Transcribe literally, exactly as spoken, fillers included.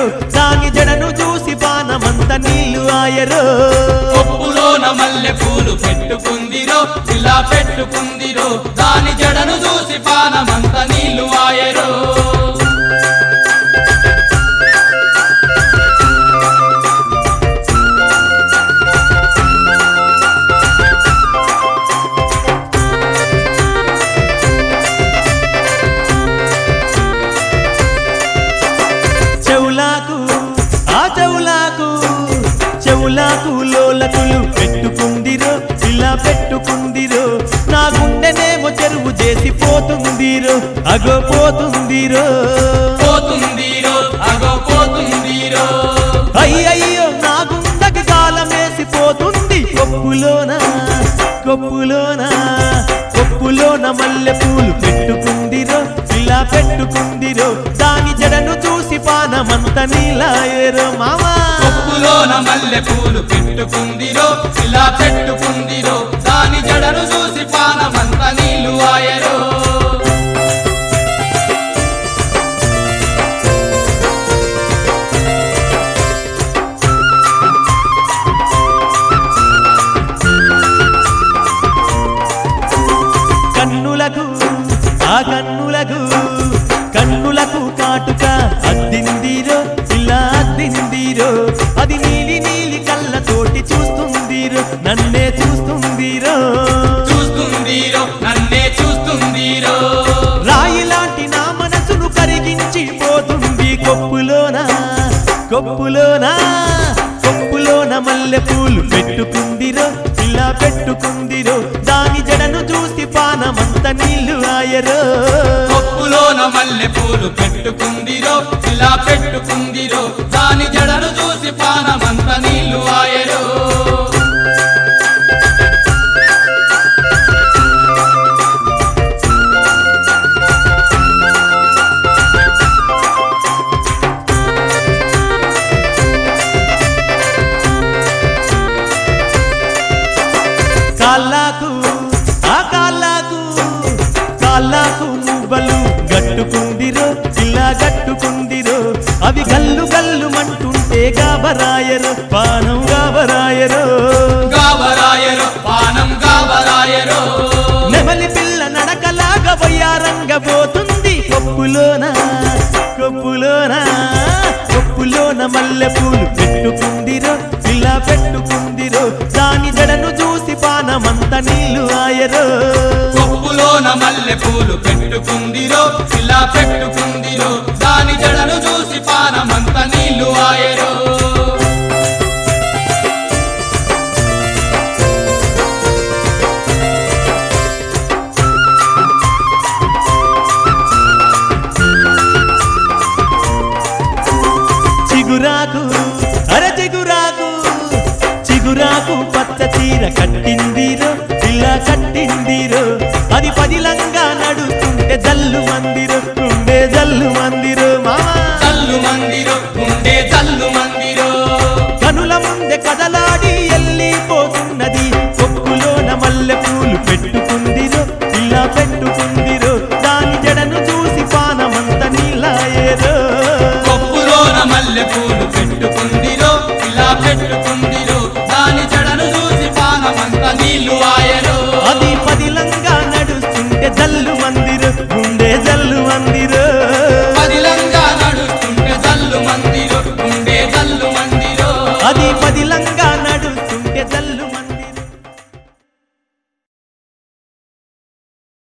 దాని జడను చూసి పానమంత నీళ్లు ఆయరో కొప్పులోన మల్లె పూలు పెట్టుకుందిరో ఇలా పెట్టుకుందిరో దాని జడను చూసి పానమంత నీళ్లు ఆయరో చెవులాకు లోలకులు పెట్టుకుందిరో ఇలా పెట్టుకుందిరో నా గుండెనేమో చెరువు చేసి పోతుందిరో అగో పోతుందిరో పోతుందిరో అగో పోతుందిరో అయ్యయ్యో నా గుండెకి కాలమేసి పోతుంది కొప్పులోన కొప్పులోన కొప్పులోన మల్లె పూలు పెట్టుకుందిరో ఇలా పెట్టుకుందిరో దాని జడను చూసి పానమంత నీలాయరో మామా కొప్పులోన మల్లె పూలు పెట్టుకుందిరో ఇలా పెట్టుకుందిరో దాని జడను చూసి పానమంత నీళ్లు ఆయరో కన్నులకు ఆ కన్నులకు కన్నులకు కాటుక అద్దిందిరో ఇలా అద్దిందిరో అది నీలి నీలి కళ్ళతోటి చూస్తుందిరో నన్నే చూస్తుందిరో చూస్తుందిరో నన్నే చూస్తుందిరో రాయి లాంటి నా మనసును కరిగించి పోతుంది కొప్పులోన కొప్పులోన కొప్పులోన మల్లె పూలు పెట్టుకుందిరో ఇలా పెట్టుకుందిరో దాని జడను చూసి పానమంత నీళ్లు ఆయరో కొప్పులోన మల్లె పూలు పెట్టుకుందిరో ఇలా పెట్టుకుందిరో దాని జడను చూసి పానమంత నీళ్లు ఆయరో కాళ్ళకు ఆ కాళ్ళకు కాళ్ళకు మువ్వలు గట్టుకుందిరో ఇలా గట్టుకుందిరో అవి గల్లు గల్లు మంటుంటే గాబరాయరో పానం గాబరాయరో గాబరాయరో పానం గాబరాయరో నెమలి పిల్ల నడకలాగా వయ్యారంగబోతుంది కొప్పులోన కొప్పులోన కొప్పులోన మల్లె పూలు పెట్టుకుందిరో ఇలా పెట్టుకుందిరో దాని జడను చూసి పానమంత నీళ్లు ఆయరో కొప్పులోన మల్లె పూలు పెట్టుకుందిరో ఇలా పెట్టుకుందిరో దాని జడను చూసి పానమంత నీళ్లు ఆయరో చిగురాకు అర చిగురాకు చిగురాకు పచ్చ చీర కట్టిందిరో ఇలా కట్టిందిరో అది పదిలంగా నడుస్తుంటే జల్లు మందిరో ఉండే జల్లు మందిరో మామా జల్లు మందిరో ఉండే జల్లు